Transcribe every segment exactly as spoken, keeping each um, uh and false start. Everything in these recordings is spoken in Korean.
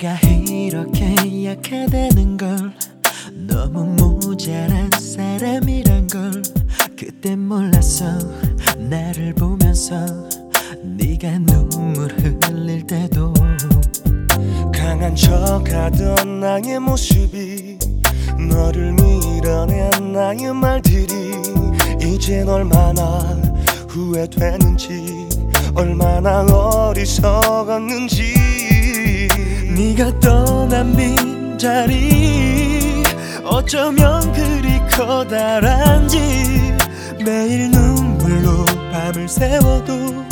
내가 이렇게 약하다는 걸, 너무 모자란 사람이란 걸 그때 몰랐어. 나를 보면서 네가 눈물 흘릴 때도 강한 척하던 나의 모습이, 너를 밀어낸 나의 말들이 이젠 얼마나 후회되는지, 얼마나 어리석었는지. 네가 떠난 빈자리 어쩌면 그리 커다란지, 매일 눈물로 밤을 새워도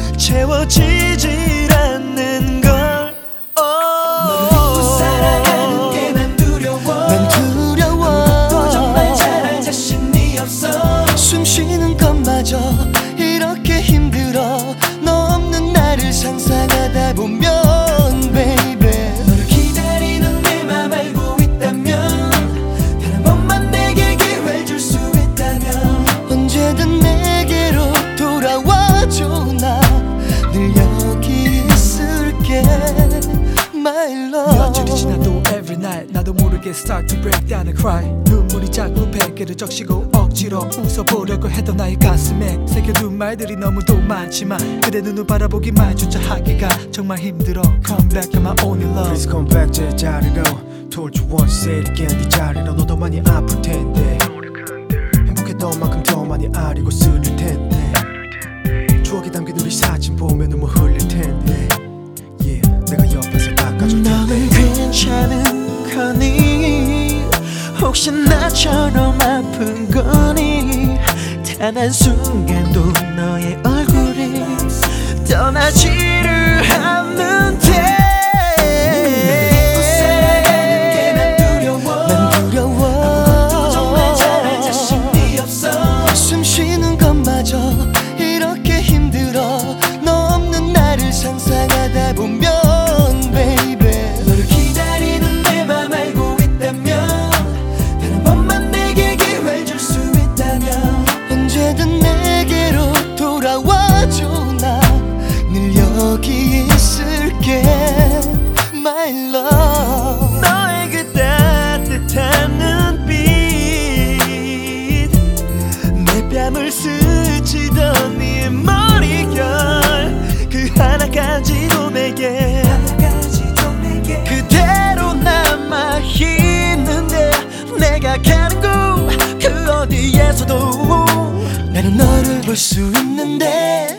채워지질 않는 걸. 너를 믿고 살아가는 게 난 두려워. 난 두려워. 아무것도 정말 잘할 자신이 없어. 숨 쉬는 것마저 이렇게 힘들어. 너 없는 나를 상상하다 보면 baby, 너를 기다리는 내 맘 알고 있다면, 단 한 번만 내게 기회를 줄 수 있다면 언제든 내게로 돌아와줘. 나 늘 여기 있을게 my love. 며칠이 지나도 every night 나도 모르게 start to break down and cry. 눈물이 자꾸 베개를 적시고 억지로 웃어보려고 했던 나의 가슴에 새겨둔 말들이 너무도 많지만, 그대 눈을 바라보기만 조차 하기가 정말 힘들어. Come back to my only love. Please come back 제자리로. Told you once, say it again. 네 자리로 너도 많이 아플 텐데, 행복했던 만큼 더 많이 아리고 쓰릴 텐데, 추억이 담긴 우리 사진 보면 눈물 흘릴 텐데, yeah, 내가 옆에서 닦아줄 텐데. 너는 괜찮은 거니? 혹시 나처럼 아픈 거니? 단 한순간도 너의 얼굴이 떠나지를 않는데. 믿고 살아가는 게 난 두려워. 난 두려워. 아무것도 정말 잘할 자신이 없어. 숨 쉬는 것마저 이렇게 힘들어. 너 없는 나를 상상하다 보면 baby, 너를 기다리는 내 맘 알고 있다면, 단 한 번만 내게 기회를 줄 수 있다면 언제든 내게로 돌아와줘. 나 늘 여기 있을게 my love. 너의 그 따뜻한 눈빛, 내 뺨을 스치던 네 머릿결, 그 하나까지도 내게 그대로 남아있는데, 내가 가는 곳 그 어디에서도 나는 너를 볼 수 있는데